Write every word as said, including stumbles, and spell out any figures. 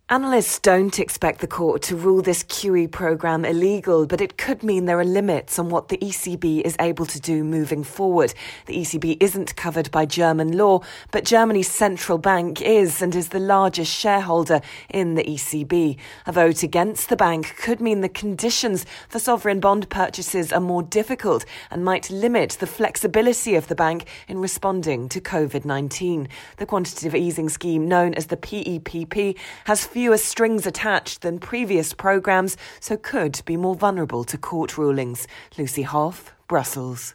Analysts don't expect the court to rule this Q E programme illegal, but it could mean there are limits on what the E C B is able to do moving forward. The E C B isn't covered by German law, but Germany's central bank is and is the largest shareholder in the E C B. A vote against the bank could mean the conditions for sovereign bond purchases are more difficult and might limit the flexibility of the bank in responding to covid nineteen. The quantitative easing scheme, known as the P E P P, has fewer strings attached than previous programmes, so could be more vulnerable to court rulings. Lucy Hoff, Brussels.